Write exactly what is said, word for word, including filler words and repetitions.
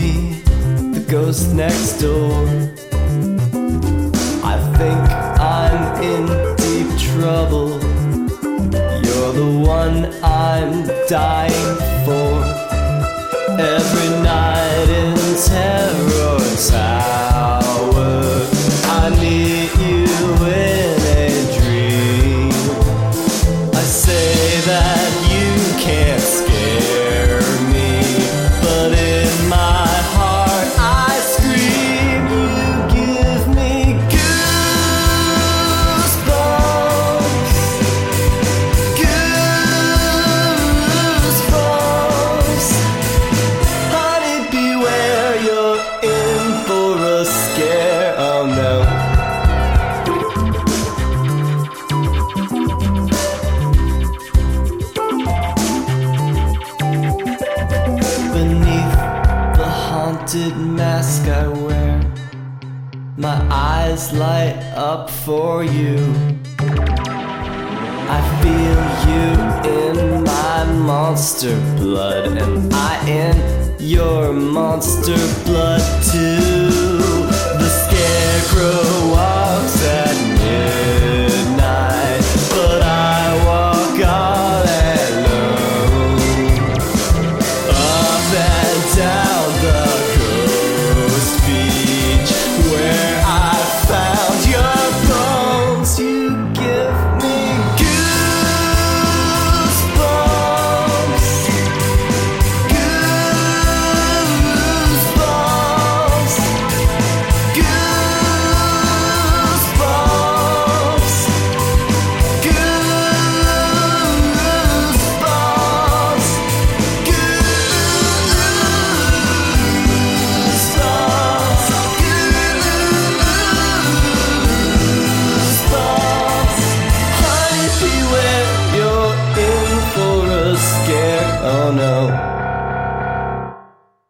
me, the ghost next door. I think I'm in deep trouble. You're the one I'm dying for. Every night in Terror Tower, I meet you in a dream. I say that you can't scare me, but in my heart I scream. You give me goosebumps, goosebumps. Honey, beware, you're in for a scare. Oh no. Beneath the haunted mask I wear, my eyes light up for you. I feel you in my monster blood, and I in your monster blood too. The scarecrow